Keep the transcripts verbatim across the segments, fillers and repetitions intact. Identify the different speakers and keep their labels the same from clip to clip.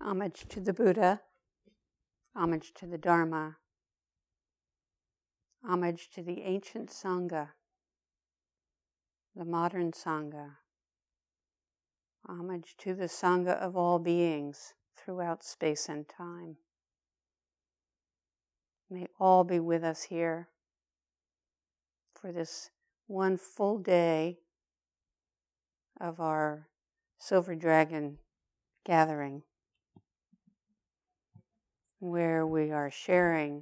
Speaker 1: Homage to the Buddha, homage to the Dharma, homage to the ancient Sangha, the modern Sangha, homage to the Sangha of all beings throughout space and time. May all be with us here for this one full day of our Silver Dragon gathering, where we are sharing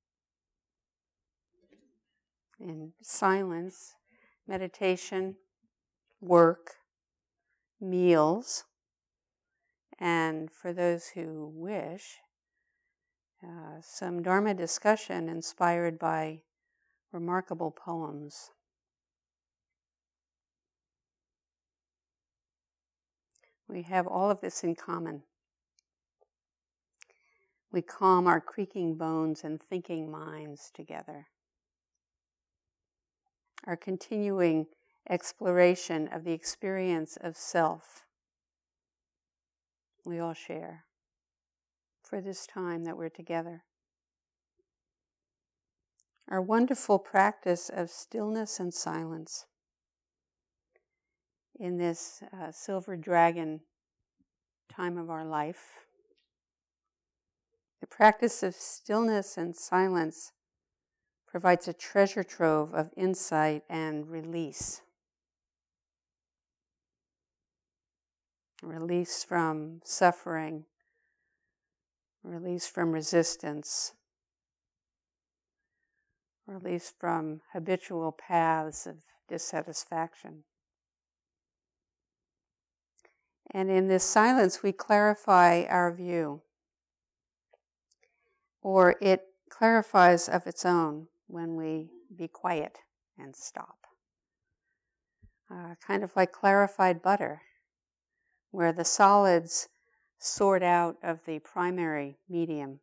Speaker 1: in silence, meditation, work, meals, and for those who wish, uh, some Dharma discussion inspired by remarkable poems. We have all of this in common. We calm our creaking bones and thinking minds together. Our continuing exploration of the experience of self, we all share for this time that we're together. Our wonderful practice of stillness and silence in this uh, Silver Dragon time of our life. The practice of stillness and silence provides a treasure trove of insight and release. Release from suffering, release from resistance, release from habitual paths of dissatisfaction. And in this silence, we clarify our view, or it clarifies of its own when we be quiet and stop. Uh, kind of like clarified butter, where the solids sort out of the primary medium,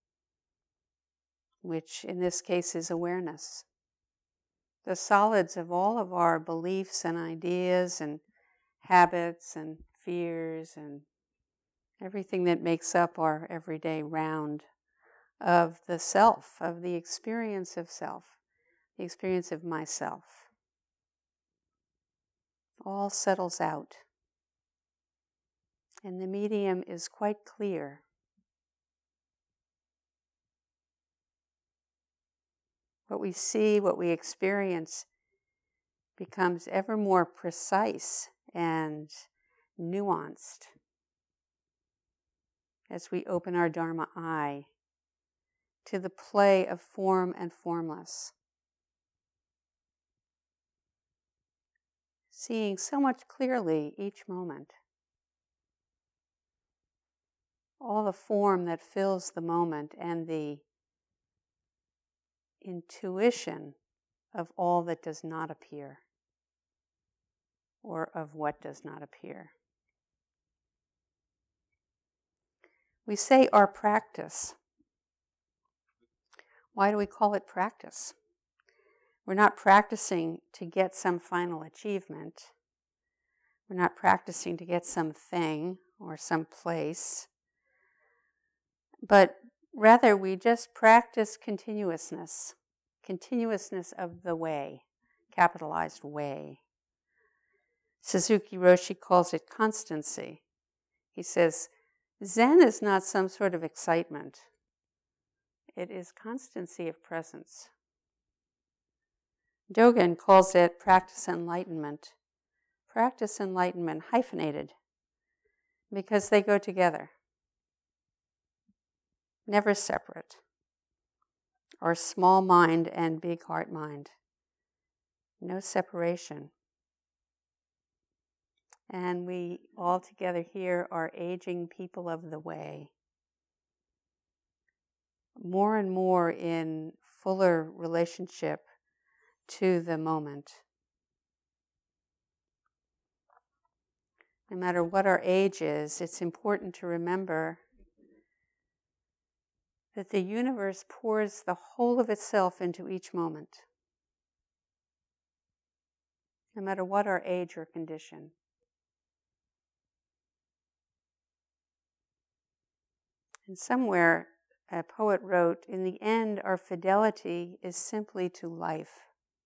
Speaker 1: which in this case is awareness. The solids of all of our beliefs and ideas and habits and fears and everything that makes up our everyday round of the self, of the experience of self, the experience of myself, all settles out. And the medium is quite clear. What we see, what we experience becomes ever more precise and nuanced as we open our Dharma eye to the play of form and formless. Seeing so much clearly each moment. All the form that fills the moment and the intuition of all that does not appear or of what does not appear. We say our practice. Why do we call it practice? We're not practicing to get some final achievement. We're not practicing to get something or some place. But rather, we just practice continuousness. Continuousness of the way, capitalized way. Suzuki Roshi calls it constancy. He says, Zen is not some sort of excitement. It is constancy of presence. Dogen calls it practice enlightenment. Practice enlightenment, hyphenated, because they go together. Never separate. Our small mind and big heart mind. No separation. And we all together here are aging people of the way. More and more in fuller relationship to the moment. No matter what our age is, it's important to remember that the universe pours the whole of itself into each moment. No matter what our age or condition. And somewhere a poet wrote, "In the end, our fidelity is simply to life."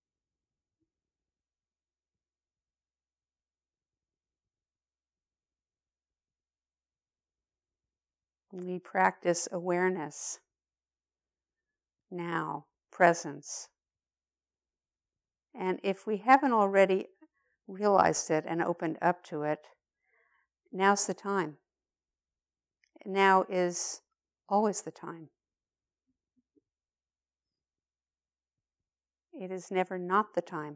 Speaker 1: We practice awareness now, presence. And if we haven't already realized it and opened up to it, now's the time. Now is always the time. It is never not the time.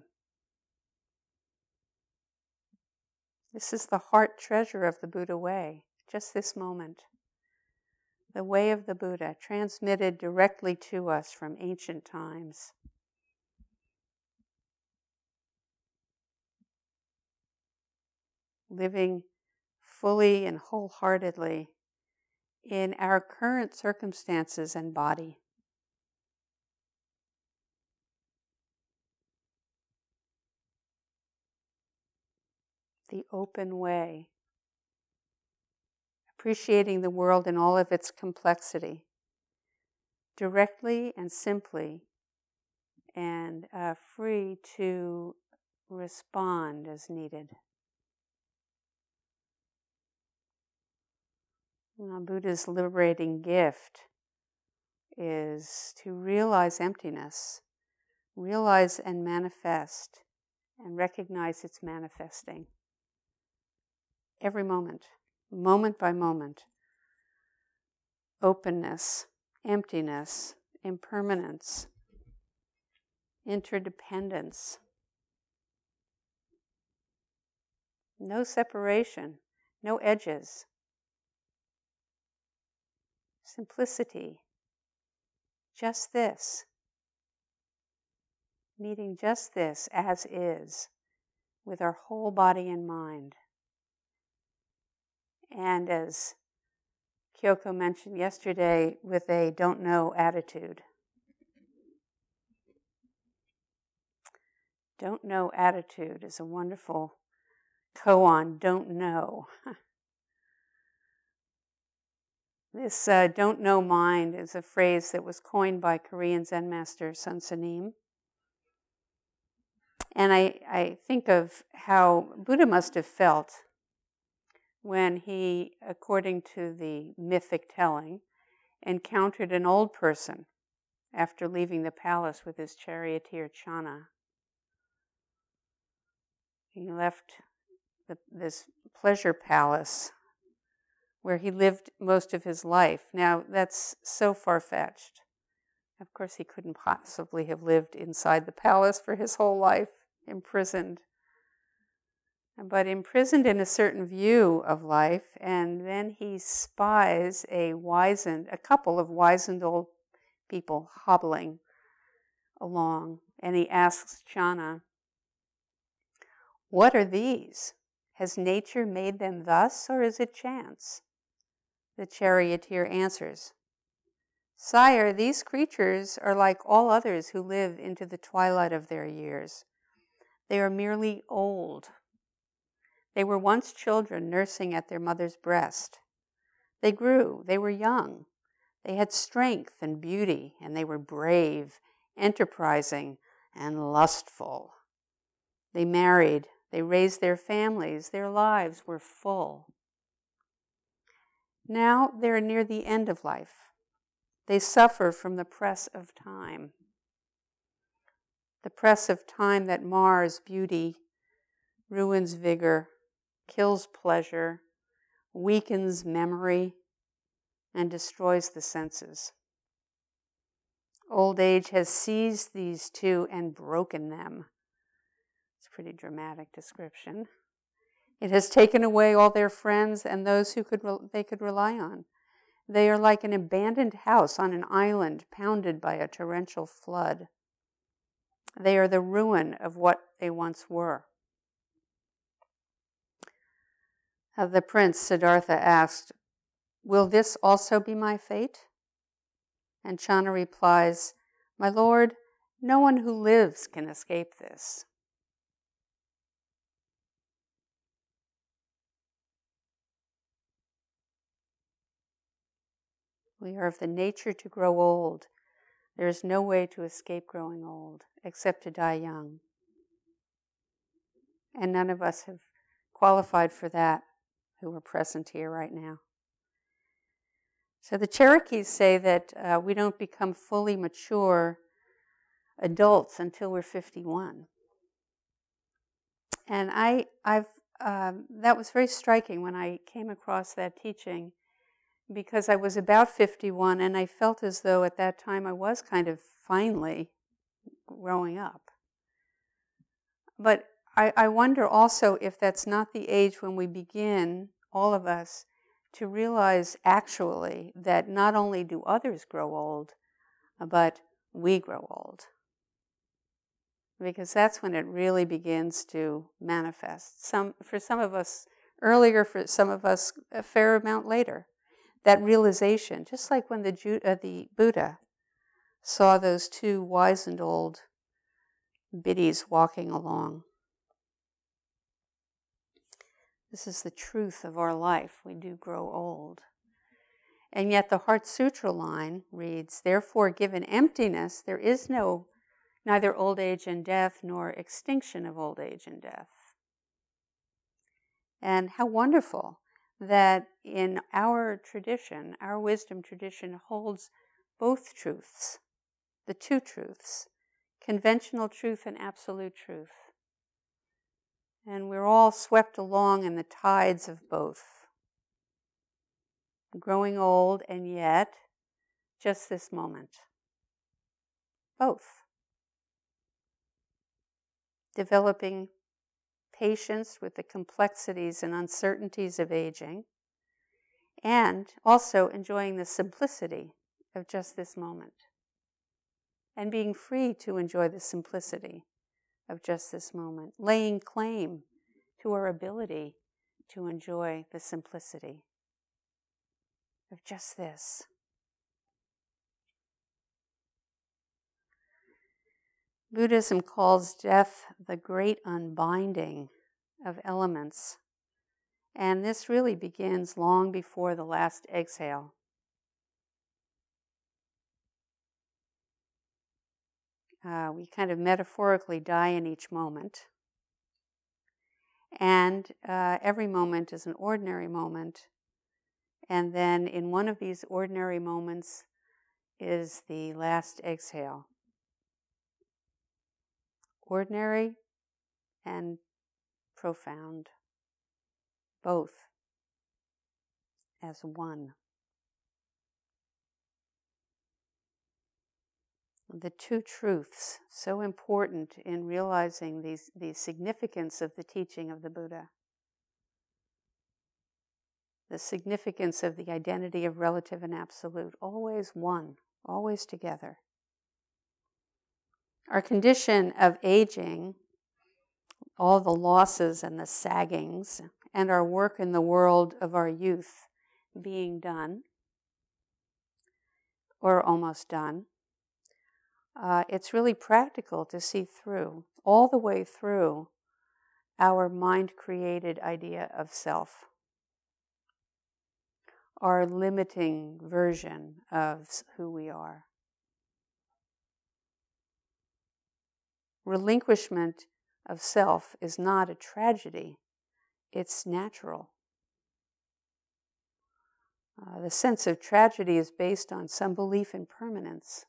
Speaker 1: This is the heart treasure of the Buddha way, just this moment. The way of the Buddha, transmitted directly to us from ancient times. Living fully and wholeheartedly in our current circumstances and body. The open way. Appreciating the world in all of its complexity. Directly and simply, and uh, free to respond as needed. Now, Buddha's liberating gift is to realize emptiness, realize and manifest, and recognize its manifesting. Every moment, moment by moment. Openness, emptiness, impermanence, interdependence. No separation, no edges. Simplicity. Just this. Meeting just this as is, with our whole body and mind. And as Kyoko mentioned yesterday, with a don't know attitude. Don't know attitude is a wonderful koan, don't know. This uh, don't know mind is a phrase that was coined by Korean Zen master Sun Sanim. And I, I think of how Buddha must have felt when he, according to the mythic telling, encountered an old person after leaving the palace with his charioteer Channa. He left the, this pleasure palace where he lived most of his life. Now, that's so far-fetched. Of course, he couldn't possibly have lived inside the palace for his whole life, imprisoned. But imprisoned in a certain view of life, and then he spies a wizened, a couple of wizened old people hobbling along, and he asks Channa, "What are these? Has nature made them thus, or is it chance?" The charioteer answers, "Sire, these creatures are like all others who live into the twilight of their years. They are merely old. They were once children nursing at their mother's breast. They grew, they were young. They had strength and beauty, and they were brave, enterprising, and lustful. They married, they raised their families, their lives were full. Now they're near the end of life. They suffer from the press of time. The press of time that mars beauty, ruins vigor, kills pleasure, weakens memory, and destroys the senses. Old age has seized these two and broken them." It's a pretty dramatic description. "It has taken away all their friends and those who could re- they could rely on. They are like an abandoned house on an island pounded by a torrential flood. They are the ruin of what they once were." Uh, the prince, Siddhartha, asked, "Will this also be my fate?" And Channa replies, "My lord, no one who lives can escape this." We are of the nature to grow old. There is no way to escape growing old except to die young. And none of us have qualified for that who are present here right now. So the Cherokees say that uh, we don't become fully mature adults until we're fifty-one. And I, I've, um, that was very striking when I came across that teaching, because I was about fifty-one and I felt as though at that time I was kind of finally growing up. But I, I wonder also if that's not the age when we begin, all of us, to realize actually that not only do others grow old, but we grow old. Because that's when it really begins to manifest. Some, for some of us earlier, for some of us a fair amount later. That realization, just like when the, Ju- uh, the Buddha saw those two wizened old biddies walking along. This is the truth of our life. We do grow old. And yet the Heart Sutra line reads, therefore, given emptiness, there is no neither old age and death nor extinction of old age and death. And how wonderful that in our tradition, our wisdom tradition holds both truths, the two truths, conventional truth and absolute truth. And we're all swept along in the tides of both. Growing old and yet just this moment. Both. Developing patience with the complexities and uncertainties of aging, and also enjoying the simplicity of just this moment. And being free to enjoy the simplicity of just this moment. Laying claim to our ability to enjoy the simplicity of just this. Buddhism calls death the great unbinding of elements. And this really begins long before the last exhale. Uh, we kind of metaphorically die in each moment. And uh, every moment is an ordinary moment. And then in one of these ordinary moments is the last exhale. Ordinary and profound, both as one. The two truths, so important in realizing these, the significance of the teaching of the Buddha. The significance of the identity of relative and absolute, always one, always together. Our condition of aging, all the losses and the saggings, and our work in the world of our youth being done, or almost done, uh, it's really practical to see through, all the way through, our mind-created idea of self. Our limiting version of who we are. Relinquishment of self is not a tragedy, it's natural. Uh, the sense of tragedy is based on some belief in permanence.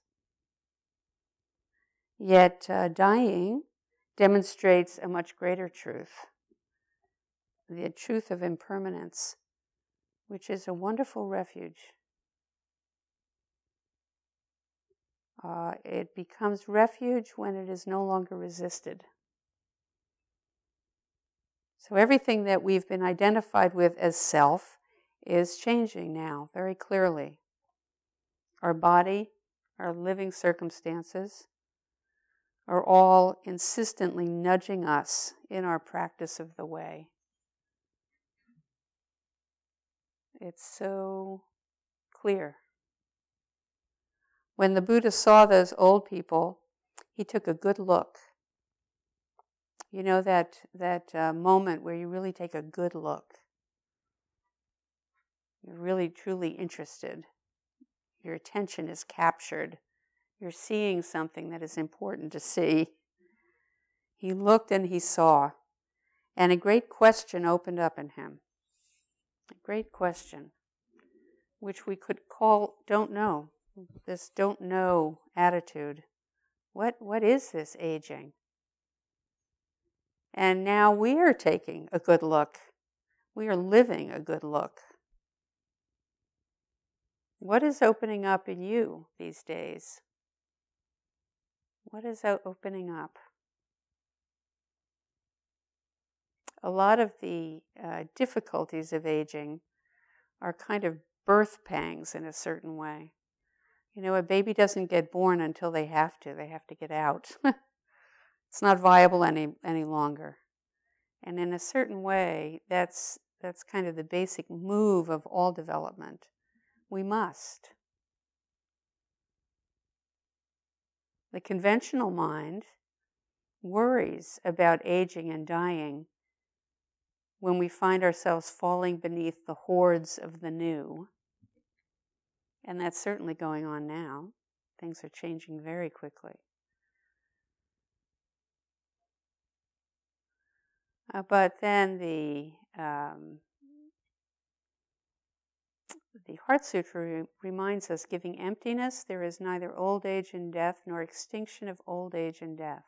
Speaker 1: Yet uh, dying demonstrates a much greater truth, the truth of impermanence, which is a wonderful refuge. Uh, it becomes refuge when it is no longer resisted. So everything that we've been identified with as self is changing now very clearly. Our body, our living circumstances are all insistently nudging us in our practice of the way. It's so clear. When the Buddha saw those old people, he took a good look. You know that, that uh, moment where you really take a good look. You're really, truly interested your attention is captured. You're seeing something that is important to see. He looked and he saw, and a great question opened up in him. A great question, which we could call don't know, this don't know attitude. What, what is this aging? And now we are taking a good look. We are living a good look. What is opening up in you these days? What is opening up? A lot of the uh, difficulties of aging are kind of birth pangs in a certain way. You know, a baby doesn't get born until they have to. They have to get out. It's not viable any any longer. And in a certain way, that's that's kind of the basic move of all development. We must. The conventional mind worries about aging and dying when we find ourselves falling beneath the hordes of the new. And that's certainly going on now. Things are changing very quickly. Uh, but then the um, the Heart Sutra re- reminds us, giving emptiness, there is neither old age and death nor extinction of old age and death.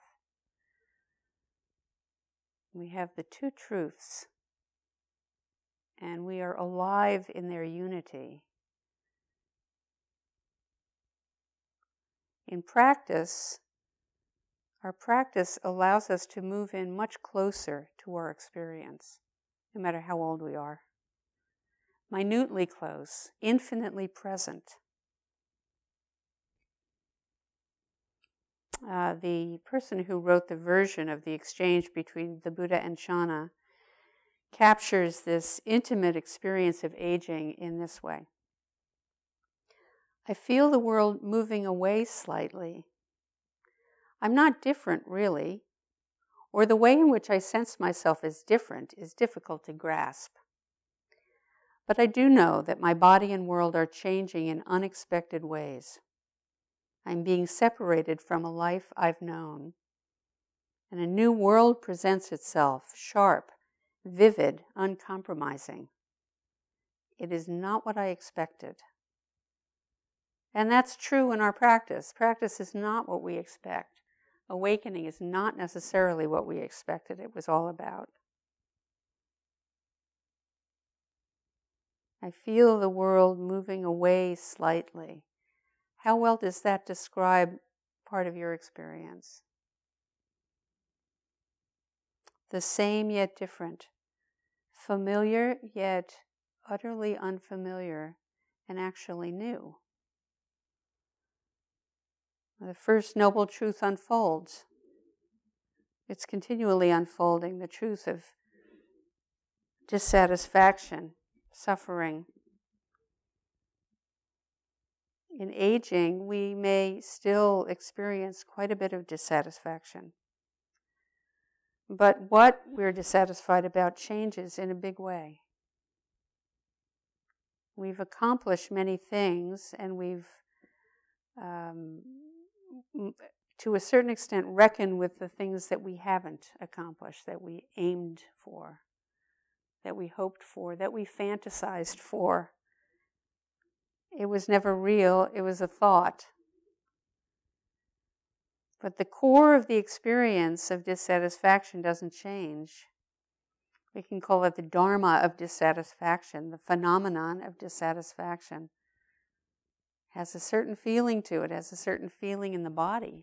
Speaker 1: We have the two truths, and we are alive in their unity. In practice, our practice allows us to move in much closer to our experience, no matter how old we are. Minutely close, infinitely present. Uh, the person who wrote the version of the exchange between the Buddha and Channa captures this intimate experience of aging in this way. I feel the world moving away slightly. I'm not different, really, or the way in which I sense myself as different is difficult to grasp. But I do know that my body and world are changing in unexpected ways. I'm being separated from a life I've known, and a new world presents itself, sharp, vivid, uncompromising. It is not what I expected. And that's true in our practice. Practice is not what we expect. Awakening is not necessarily what we expected it was all about. I feel the world moving away slightly. How well does that describe part of your experience? The same yet different. Familiar yet utterly unfamiliar and actually new. The first noble truth unfolds. It's continually unfolding, the truth of dissatisfaction, suffering. In aging, we may still experience quite a bit of dissatisfaction. But what we're dissatisfied about changes in a big way. We've accomplished many things, and we've, um, to a certain extent, reckoned with the things that we haven't accomplished, that we aimed for, that we hoped for, that we fantasized for. It was never real, it was a thought. But the core of the experience of dissatisfaction doesn't change. We can call it the dharma of dissatisfaction, the phenomenon of dissatisfaction. It has a certain feeling to it, has a certain feeling in the body,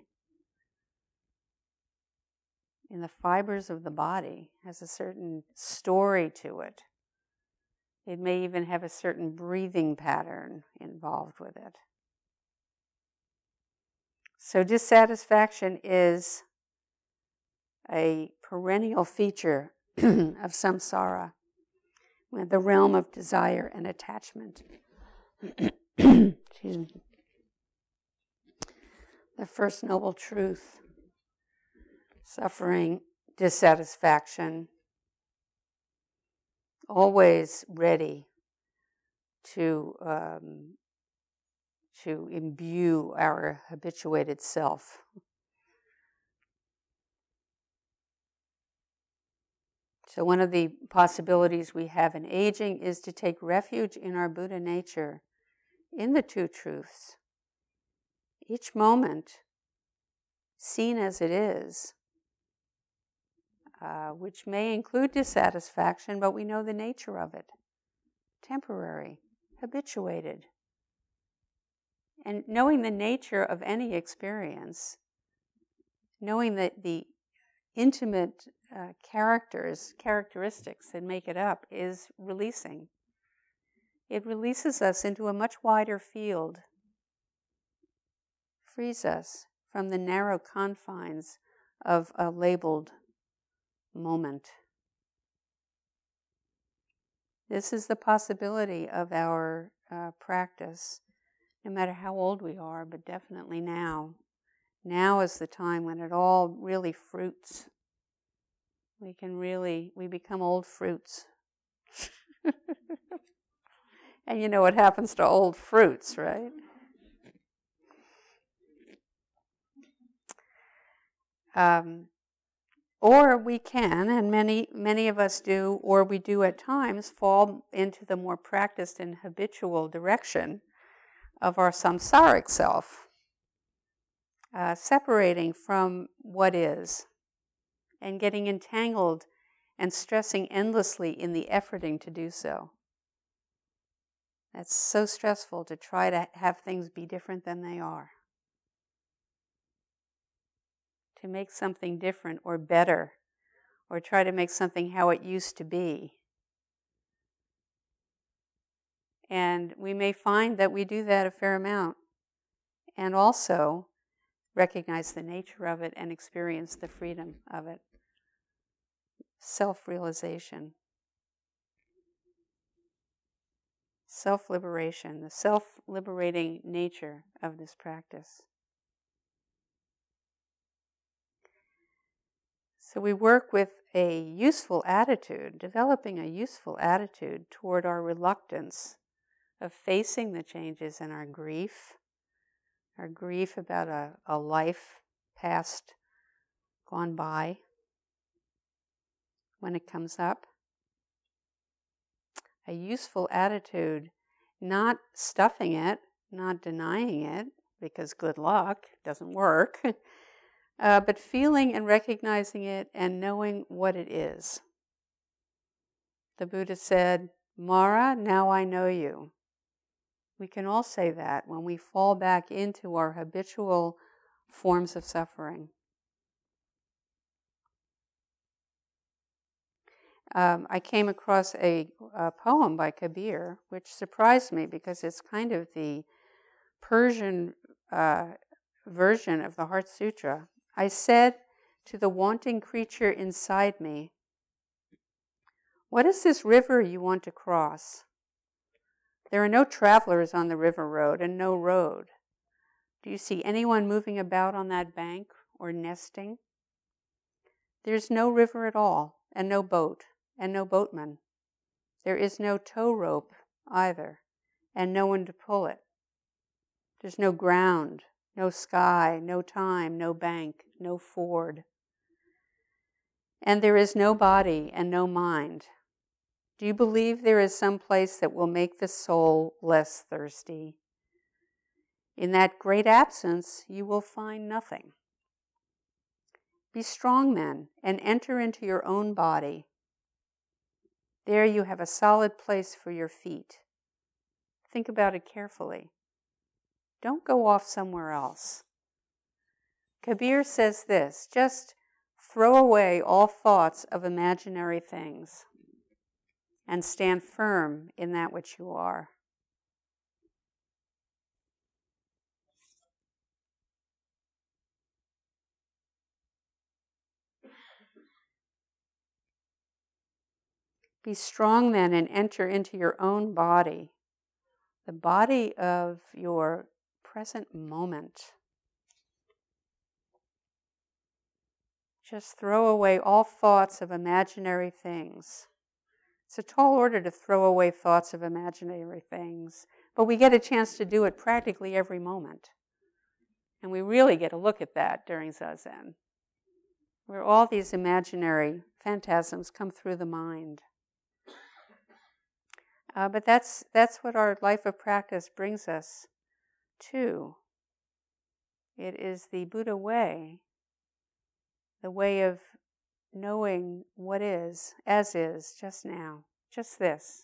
Speaker 1: in the fibers of the body, has a certain story to it. It may even have a certain breathing pattern involved with it. So dissatisfaction is a perennial feature of samsara, the realm of desire and attachment. Excuse me. The first noble truth, suffering, dissatisfaction, always ready to um, to imbue our habituated self. So one of the possibilities we have in aging is to take refuge in our Buddha nature, in the two truths. Each moment, seen as it is, uh, which may include dissatisfaction, but we know the nature of it. Temporary, habituated. And knowing the nature of any experience, knowing that the intimate uh, characters, characteristics that make it up is releasing. It releases us into a much wider field, frees us from the narrow confines of a labeled moment. This is the possibility of our uh, practice, no matter how old we are, but definitely now. Now is the time when it all really fruits. We can really, we become old fruits. And you know what happens to old fruits, right? Um, or we can, and many many of us do, or we do at times, fall into the more practiced and habitual direction of our samsaric self, uh, separating from what is, and getting entangled and stressing endlessly in the efforting to do so. That's so stressful to try to have things be different than they are. To make something different or better, or try to make something how it used to be. And we may find that we do that a fair amount, and also recognize the nature of it and experience the freedom of it. Self-realization. Self-liberation, the self-liberating nature of this practice. So we work with a useful attitude, developing a useful attitude toward our reluctance of facing the changes in our grief, our grief about a, a life past, gone by, when it comes up. A useful attitude, not stuffing it, not denying it, because good luck, doesn't work, uh, but feeling and recognizing it and knowing what it is. The Buddha said, Mara, now I know you. We can all say that when we fall back into our habitual forms of suffering. Um, I came across a, a poem by Kabir, which surprised me because it's kind of the Persian uh, version of the Heart Sutra. I said to the wanting creature inside me, what is this river you want to cross? There are no travelers on the river road and no road. Do you see anyone moving about on that bank or nesting? There's no river at all, and no boat, and no boatman. There is no tow rope either, and no one to pull it. There's no ground, no sky, no time, no bank, no ford. And there is no body and no mind. Do you believe there is some place that will make the soul less thirsty? In that great absence, you will find nothing. Be strong then, and enter into your own body. There you have a solid place for your feet. Think about it carefully. Don't go off somewhere else. Kabir says this, just throw away all thoughts of imaginary things and stand firm in that which you are. Be strong then and enter into your own body, the body of your present moment. Just throw away all thoughts of imaginary things. It's a tall order to throw away thoughts of imaginary things, but we get a chance to do it practically every moment. And we really get a look at that during Zazen, where all these imaginary phantasms come through the mind. Uh, but that's that's what our life of practice brings us to. It is the Buddha way, the way of knowing what is, as is, just now, just this,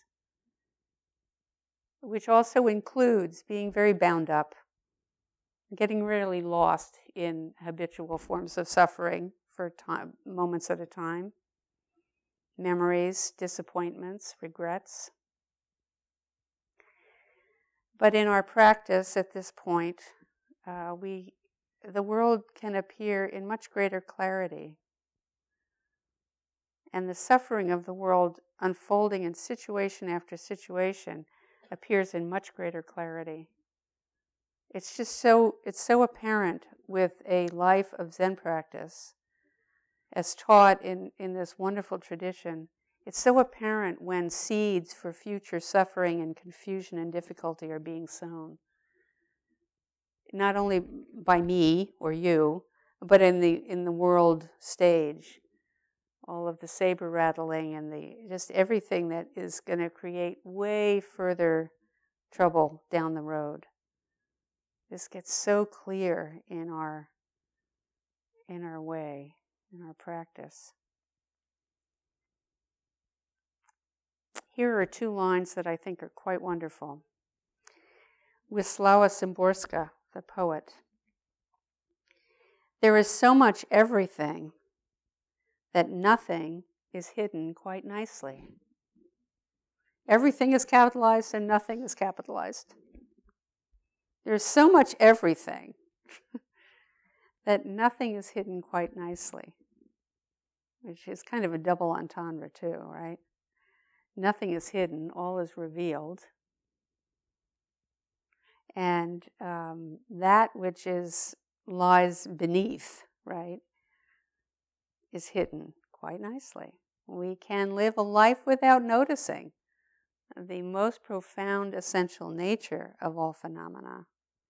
Speaker 1: which also includes being very bound up, getting really lost in habitual forms of suffering for time, moments at a time, memories, disappointments, regrets. But in our practice at this point, uh, we, the world can appear in much greater clarity. And the suffering of the world unfolding in situation after situation appears in much greater clarity. It's just so, it's so apparent with a life of Zen practice, as taught in, in this wonderful tradition. It's so apparent when seeds for future suffering and confusion and difficulty are being sown. Not only by me or you, but in the in the world stage. All of the saber rattling and the just everything that is going to create way further trouble down the road. This gets so clear in our in our way, in our practice. Here are two lines that I think are quite wonderful. Wisława Szymborska, the poet. There is so much everything that nothing is hidden quite nicely. Everything is capitalized and nothing is capitalized. There's so much everything that nothing is hidden quite nicely, which is kind of a double entendre too, right? Nothing is hidden, all is revealed. And um, that which is lies beneath, right, is hidden quite nicely. We can live a life without noticing the most profound essential nature of all phenomena.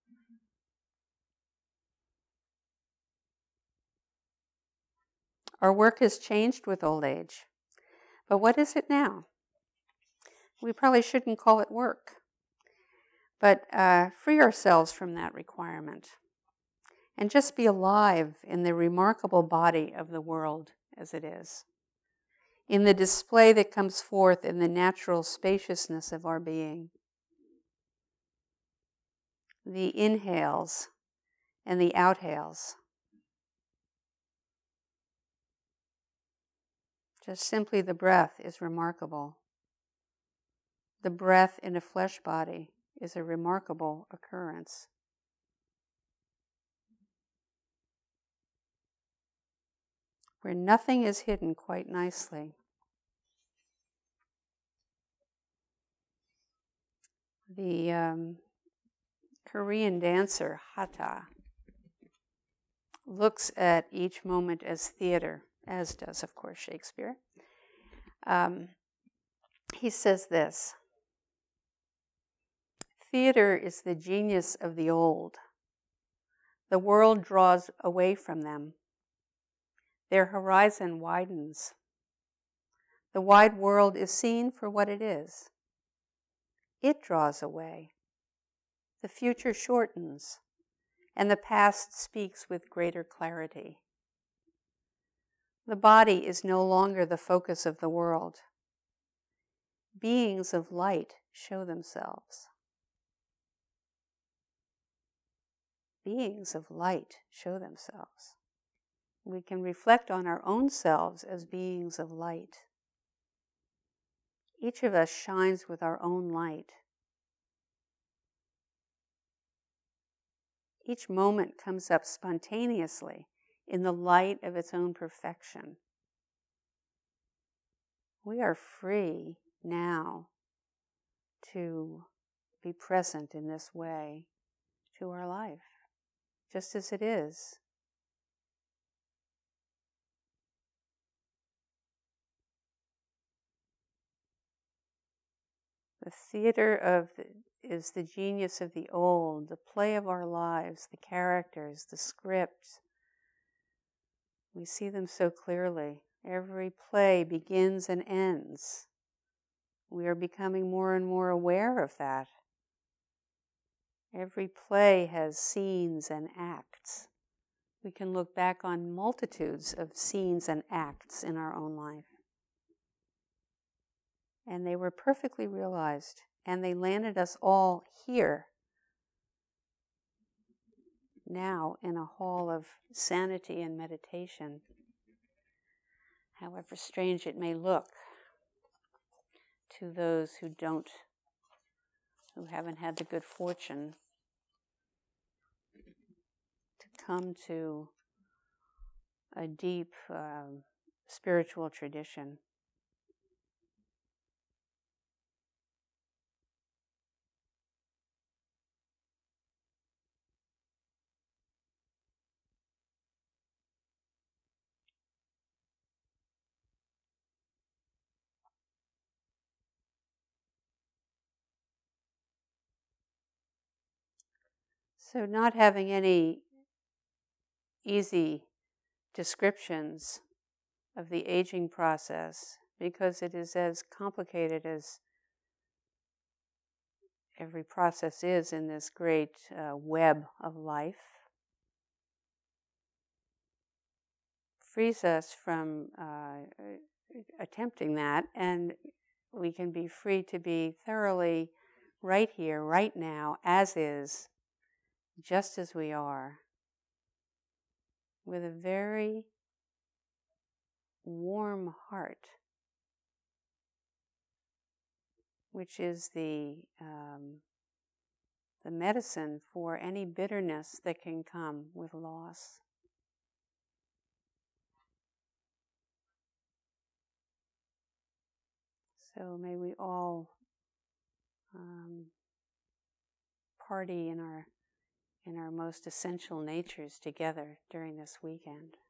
Speaker 1: Our work has changed with old age, but what is it now? We probably shouldn't call it work, but uh, free ourselves from that requirement and just be alive in the remarkable body of the world as it is, in the display that comes forth in the natural spaciousness of our being, the inhales and the outhales. Just simply the breath is remarkable. The breath in a flesh body is a remarkable occurrence. Where nothing is hidden quite nicely. The um, Korean dancer Hata looks at each moment as theater, as does, of course, Shakespeare. Um, he says this: theater is the genius of the old. The world draws away from them. Their horizon widens. The wide world is seen for what it is. It draws away. The future shortens, and the past speaks with greater clarity. The body is no longer the focus of the world. Beings of light show themselves. Beings of light show themselves. We can reflect on our own selves as beings of light. Each of us shines with our own light. Each moment comes up spontaneously in the light of its own perfection. We are free now to be present in this way to our life, just as it is. The theater of the, is the genius of the old, the play of our lives, the characters, the script. We see them so clearly. Every play begins and ends. We are becoming more and more aware of that. Every play has scenes and acts. We can look back on multitudes of scenes and acts in our own life. And they were perfectly realized, and they landed us all here, now in a hall of sanity and meditation, however strange it may look to those who don't, who haven't had the good fortune to come to a deep uh, spiritual tradition. So not having any easy descriptions of the aging process, because it is as complicated as every process is in this great uh, web of life, frees us from uh, attempting that, and we can be free to be thoroughly right here, right now, as is, just as we are, with a very warm heart, which is the um, the medicine for any bitterness that can come with loss. So may we all um, party in our in our most essential natures together during this weekend.